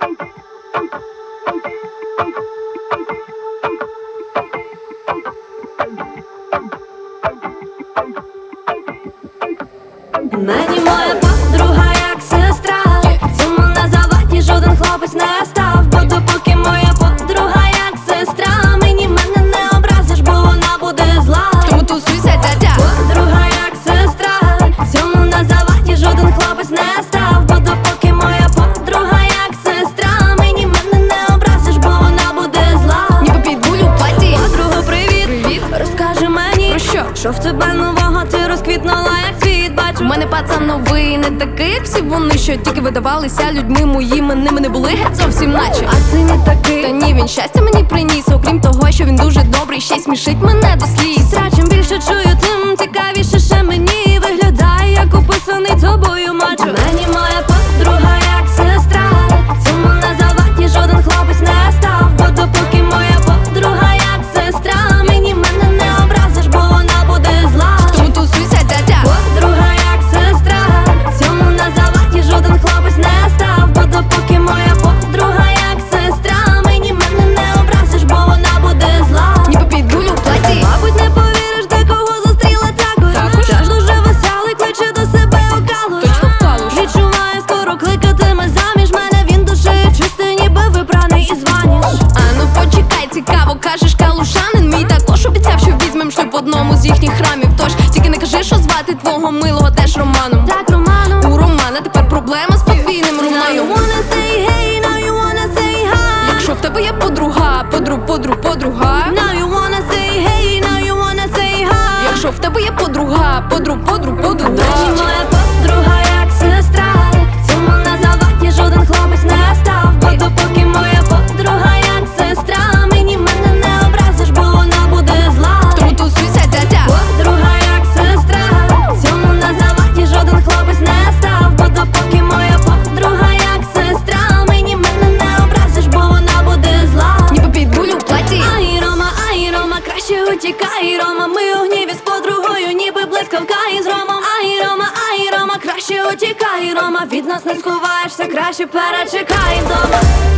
Мені моя подруга як сестра, цьому на заваді жоден хлопець не став. Бо допоки моя подруга як сестра, мені мене не образиш, бо вона буде зла. Тому тусуйся, тятя. Подруга як сестра, цьому на заваді жоден хлопець не став. Бо допоки моя подруга як сестра, мені мене не образиш, бо вона буде зла. Ніби підбуль у платі. Подруга, привіт, Привіт. розкажи мені, Про що? що в тебе нового, ти розквітнула як цвіт. У мене пацан новий, не такий, як всі вони, що тільки видавалися людьми моїми, ними не були геть зовсім наче. А це не такий. Та ні, він щастя мені приніс, окрім того, що він дуже добрий, ще й смішить мене до сліз. Сестра, чим більше чую, тим цікавіше ще мені виглядає, як описаний тобою мачо. Мені моя подруга як сестра, цьому на заваді жоден хлопець не став. Бо допоки моя подруга як сестра, мені мене не образиш, бо вона буде зла. Тому тусуйся, тятя. Подруга як сестра, цьому на заваді жоден хлопець не став. Бо допоки моя подруга як сестра, мені мене не образиш, бо вона буде зла. Ніби підбуль у платі. Мабуть, не повіриш, де кого зустріла також. Теж дуже веселий, кличе до себе у калуш. Точно в калуш. Відчуваю, скоро кликатиме заміж мене. Він душею чистий, ніби вибраний із ваніш. А ну почекай, цікаво, кажеш, калушанин мій також обіцяв, що візьмем шлюб в одному з їхніх храмів. Тож тільки не кажи, що звати твого милого теж Романом. Так, Роману. У Романа тепер проблема з подвійним Now you Романом. wanna say hey, now you wanna say hi. Якщо в тебе є подруга, подруга. Now you wanna say hey, now you wanna say hi. Якщо в тебе є подруга, подруга. Мені моя подруга як сестра, цьому на заваді жоден хлопець не став. Бо допоки моя подруга як сестра, мені мене не образиш, бо вона буде зла. Тому тусуйся, тятя. Подруга як сестра, цьому на заваді жоден хлопець не став. Бо допоки моя подруга як сестра, мені мене не образиш, бо вона буде зла. Ніби підбуль у платі. Ай, Рома, краще утікай, Рома. Ми у гніві з подругою, ніби блискавка із Ромом. Ай, Рома, краще утікай, Рома. Від нас не сховаєшся, краще перечекай вдома.